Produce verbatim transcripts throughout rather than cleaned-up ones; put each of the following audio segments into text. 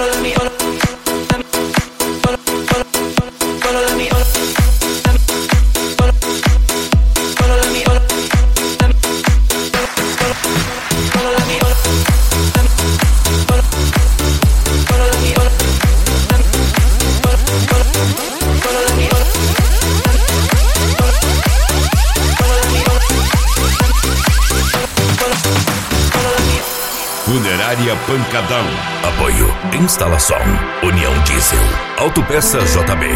Funerária Pancadão. Apoio, instalação, União Diesel, Autopeça J B.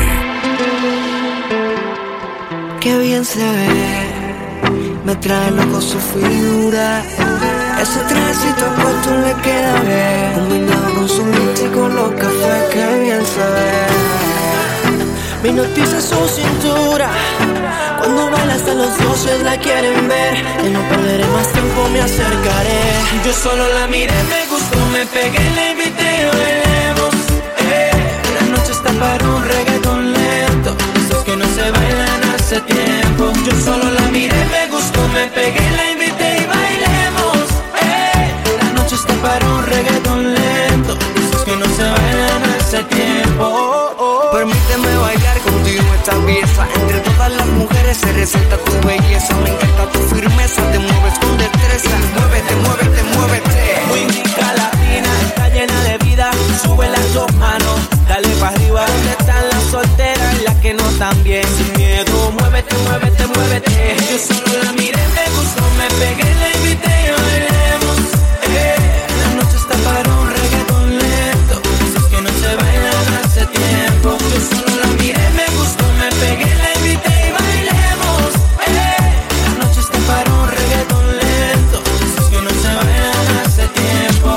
Qué bien se ve, me trae loco su figura. Ese trajecito puesto le queda bien, combinado con su leche y con los cafés. Qué bien se ve, me hipnotiza su cintura. Cuando baila hasta los dioses la quieren ver. Que no perderé más tiempo, me acercaré. Yo solo la miré, me gustó, me pegué, la invité y bailemos. Eh, la noche está para un reggaetón lento, esos que no se bailan hace tiempo. Yo solo la miré, me gustó, me pegué, la invité y bailemos. Eh, la noche está para un reggaetón lento, esos que no se bailan hace tiempo. Oh, oh. Permíteme bailar contigo esta pieza. Entre todas las mujeres se resalta tu belleza. Me encanta tu firmeza, te mueves con destreza. Muévete, muévete, muévete. Muy rica latina, está llena de vida. Sube las dos manos, dale para arriba. ¿Dónde están las solteras y las que no están bien? Sin miedo, muévete, muévete, muévete. Yo solo la miré, me gustó, me pegué, la invité y bailemos. Eh, la noche está para un reggaetón lento, esos que no se bailan hace tiempo. Yo solo la miré, me gustó, me pegué, la invité y bailemos. Eh, la noche está para un reggaetón lento, esos que no se bailan hace tiempo.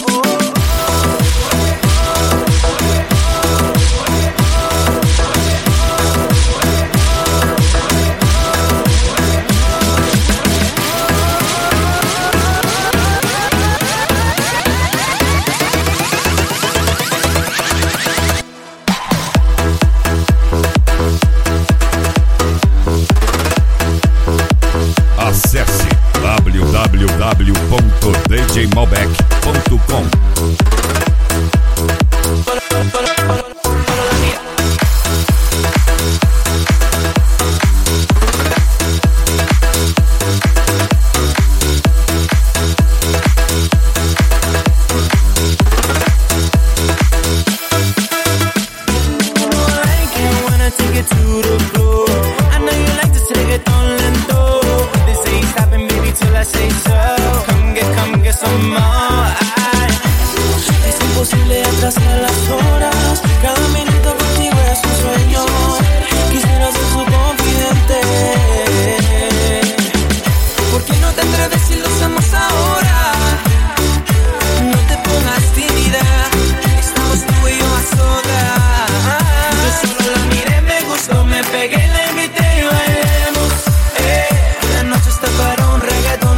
Acesse w w w ponto d j malbec ponto com.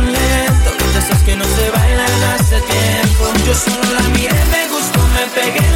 Yo solo la miré, me gustó, me pegué.